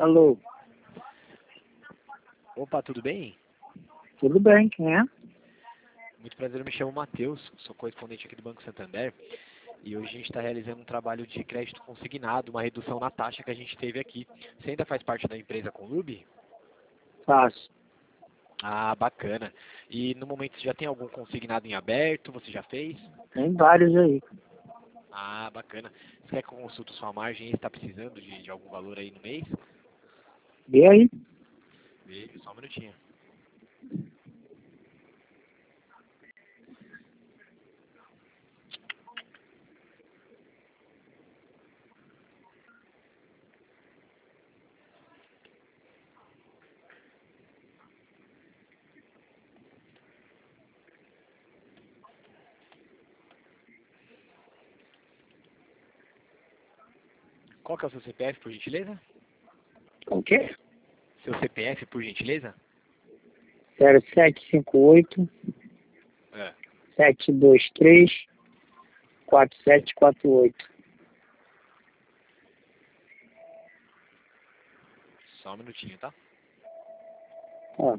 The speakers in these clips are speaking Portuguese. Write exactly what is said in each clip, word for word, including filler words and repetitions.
Alô, Opa, tudo bem? tudo bem, quem é? Muito prazer, eu me chamo Matheus, sou correspondente aqui do Banco Santander e hoje a gente está realizando um trabalho de crédito consignado, uma redução na taxa que a gente teve aqui. Você ainda faz parte da empresa Conlube? Faço. Ah, bacana. E no momento você já tem algum consignado em aberto? Você já fez? Tem vários aí. Ah, bacana. Você quer que eu consulte sua margem e está precisando de, de algum valor aí no mês? Vê aí. Veja, só um minutinho. Qual que é o seu C P F, por gentileza? O quê? Seu C P F, por gentileza? zero sete cinco oito, É. sete dois três, quatro sete quatro oito. Só um minutinho, tá? Ó,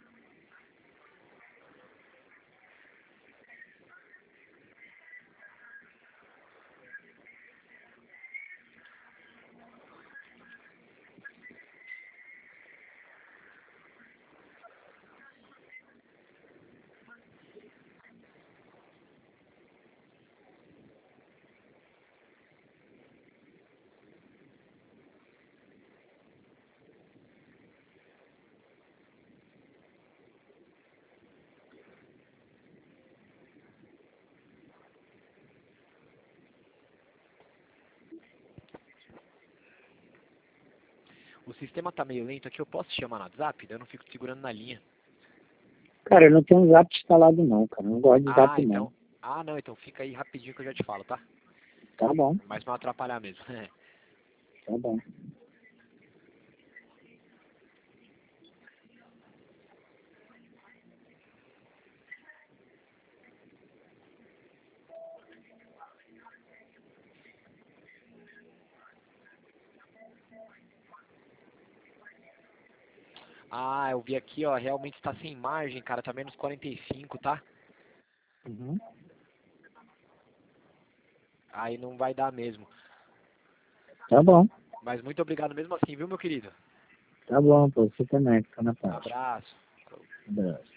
O sistema tá meio lento aqui, eu posso te chamar no WhatsApp? Daí eu não fico te segurando na linha. cara, eu não tenho um zap instalado não, cara. Eu não gosto de Ah, zap não. então. Ah, não, então fica aí rapidinho que eu já te falo, tá? Tá bom, Mas pra não atrapalhar mesmo. tá bom. Ah, eu vi aqui, ó, realmente tá sem margem, cara, tá menos quarenta e cinco, tá? Uhum. Aí não vai dar mesmo. Tá bom, Mas muito obrigado mesmo assim, viu, meu querido? tá bom, pô. Você também, fica na paz. Abraço. Abraço.